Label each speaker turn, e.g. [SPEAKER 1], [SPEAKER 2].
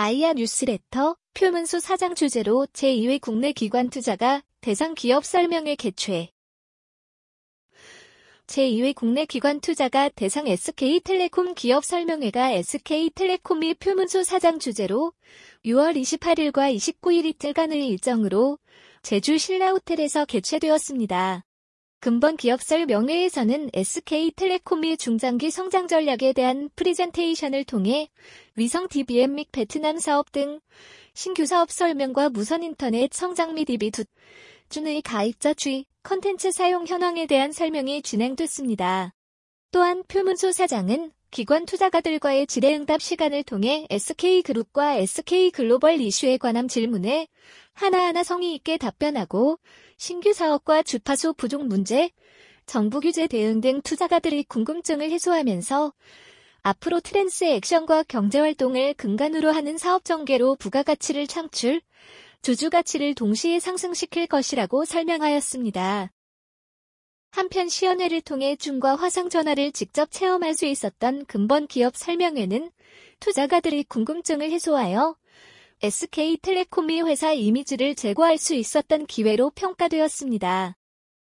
[SPEAKER 1] 아이아 뉴스레터, 표문수 사장 주재로 제2회 국내 기관 투자가 대상 기업 설명회 개최. 제2회 국내 기관 투자가 대상 SK텔레콤 기업 설명회가 SK텔레콤이 표문수 사장 주재로 6월 28일과 29일 이틀간의 일정으로 제주 신라호텔에서 개최되었습니다. 금번 기업 설명회에서는 SK텔레콤이 중장기 성장 전략에 대한 프리젠테이션을 통해 위성 DBM 및 베트남 사업 등 신규 사업 설명과 무선 인터넷 성장 및 EB2준의 가입자 추이, 컨텐츠 사용 현황에 대한 설명이 진행됐습니다. 또한 표문수 사장은 기관 투자가들과의 질의응답 시간을 통해 SK그룹과 SK글로벌 이슈에 관한 질문에 하나하나 성의 있게 답변하고 신규 사업과 주파수 부족 문제, 정부 규제 대응 등 투자가들의 궁금증을 해소하면서 앞으로 트랜스 액션과 경제활동을 근간으로 하는 사업 전개로 부가가치를 창출, 주주가치를 동시에 상승시킬 것이라고 설명하였습니다. 한편 시연회를 통해 중과 화상전화를 직접 체험할 수 있었던 금번 기업 설명회는 투자가들의 궁금증을 해소하여 SK텔레콤이 회사 이미지를 제고할 수 있었던 기회로 평가되었습니다.